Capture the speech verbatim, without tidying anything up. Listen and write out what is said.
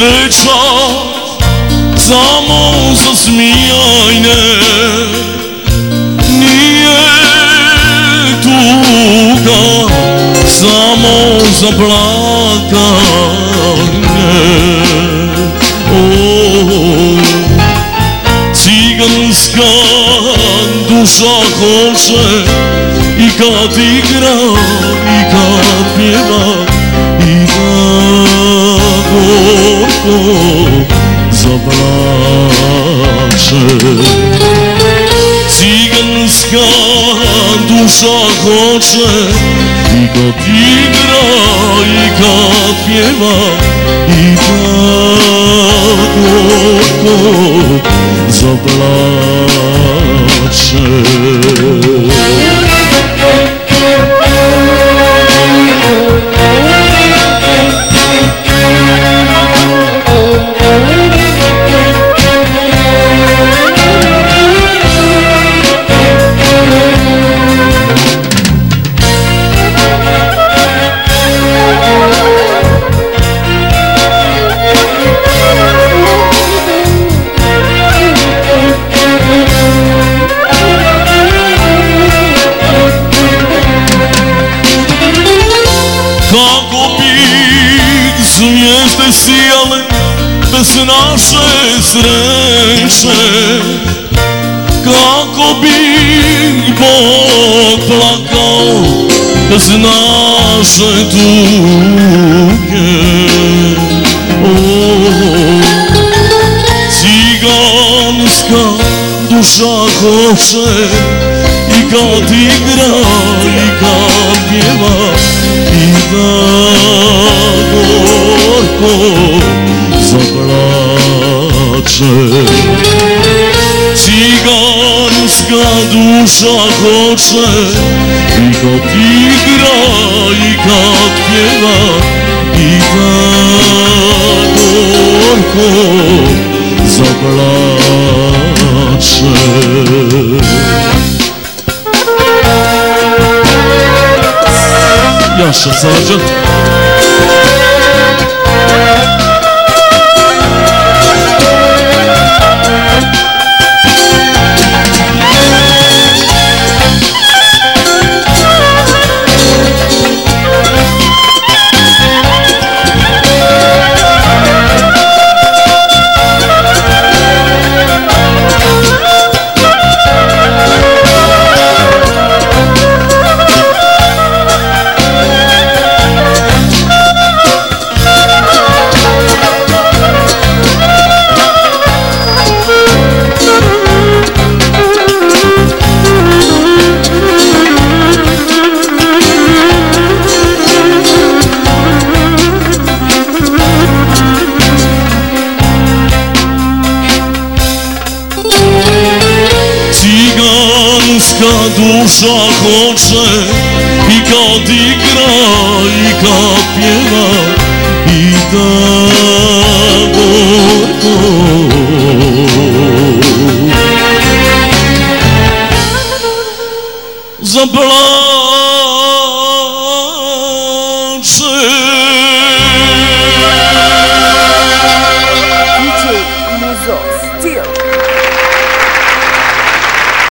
sreća samo zasmijajne, nije tuga samo zaplakanje. Oh, ciganska duša hoće i kad igra i kad pjeva i da gorko zaplače. Ciganska duša hoće i kad igra i kad pjeva i da gorko zaplače. Zvijezde sijale bez naše sreće, kako bi Bog plakao bez naše tuge. Oh, ciganska duša hoće i kad igra i kad pjeva i da gorko zaplače. Ciganska duša hoće i kad igra i kad pjeva i da gorko zaplače. Jaša Sađa. Duša hoće i kad igra i kad pjeva i da gorko zaplače.